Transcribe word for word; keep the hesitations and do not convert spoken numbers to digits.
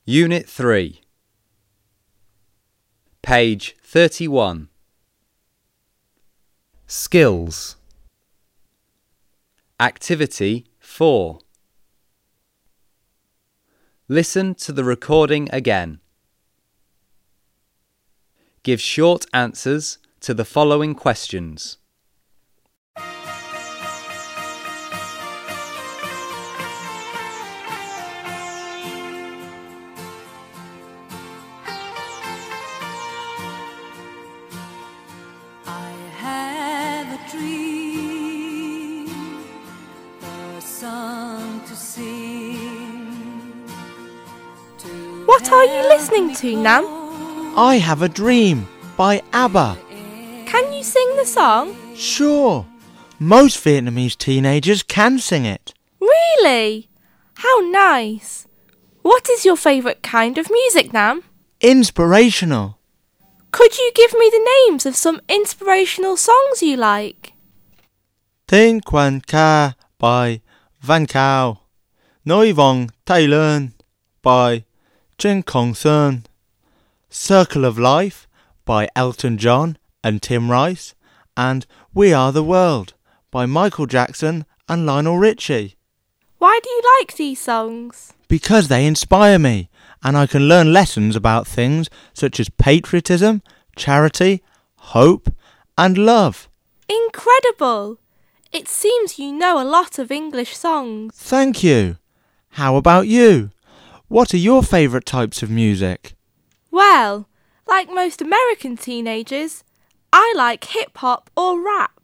Unit three, page thirty-one. Skills. Activity four. Listen to the recording again. Give short answers to the following questions. I have a dream, a song to sing. To What are you listening to, Nan? I Have a Dream by ABBA. Can you sing the song? Sure. Most Vietnamese teenagers can sing it. Really? How nice. What is your favourite kind of music, Nan? Inspirational. Could you give me the names of some inspirational songs you like? Tên Quan Ca by Van Cao. Nói Vòng Tay Learn by Jin Kong Sun. Circle of Life by Elton John and Tim Rice, and We Are the World by Michael Jackson and Lionel Richie. Why do you like these songs? Because they inspire me, and I can learn lessons about things such as patriotism, charity, hope, and love. Incredible! It seems you know a lot of English songs. Thank you. How about you? What are your favourite types of music? Well, like most American teenagers, I like hip-hop or rap.